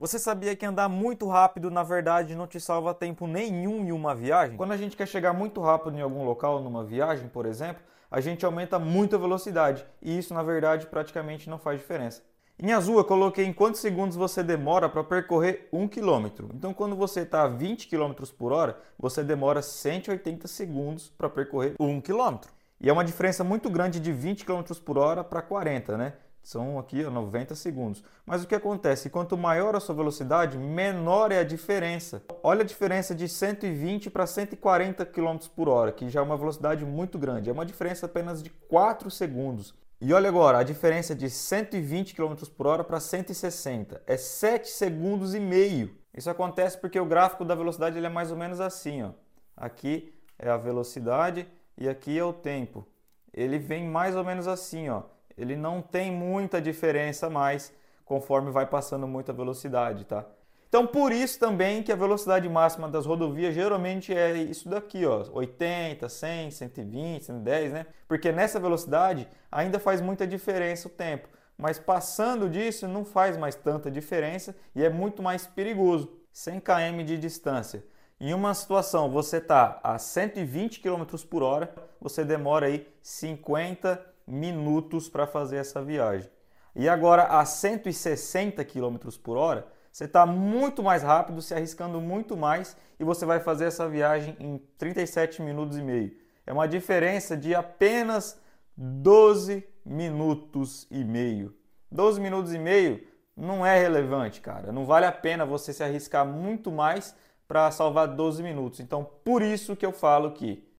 Você sabia que andar muito rápido, na verdade, não te salva tempo nenhum em uma viagem? Quando a gente quer chegar muito rápido em algum local, numa viagem, por exemplo, a gente aumenta muito a velocidade e isso, na verdade, praticamente não faz diferença. Em azul, eu coloquei em quantos segundos você demora para percorrer 1 km. Então, quando você está a 20 km por hora, você demora 180 segundos para percorrer 1 km. E é uma diferença muito grande de 20 km por hora para 40, né? São aqui 90 segundos. Mas o que acontece? Quanto maior a sua velocidade, menor é a diferença. Olha a diferença de 120 para 140 km por hora, que já é uma velocidade muito grande. É uma diferença apenas de 4 segundos. E olha agora, a diferença de 120 km por hora para 160 é 7 segundos e meio. Isso acontece porque o gráfico da velocidade ele é mais ou menos assim, ó. Aqui é a velocidade e aqui é o tempo. Ele vem mais ou menos assim, ó. Ele não tem muita diferença mais conforme vai passando muita velocidade, tá? Então, por isso também que a velocidade máxima das rodovias geralmente é isso daqui, ó, 80, 100, 120, 110, né? Porque nessa velocidade ainda faz muita diferença o tempo, mas passando disso não faz mais tanta diferença e é muito mais perigoso. 100 km de distância. Em uma situação, você está a 120 km por hora, você demora aí 50 minutos para fazer essa viagem. E agora a 160 km por hora, você está muito mais rápido, se arriscando muito mais e você vai fazer essa viagem em 37 minutos e meio. É uma diferença de apenas 12 minutos e meio. 12 minutos e meio não é relevante, cara. Não vale a pena você se arriscar muito mais para salvar 12 minutos. Então, por isso que eu falo que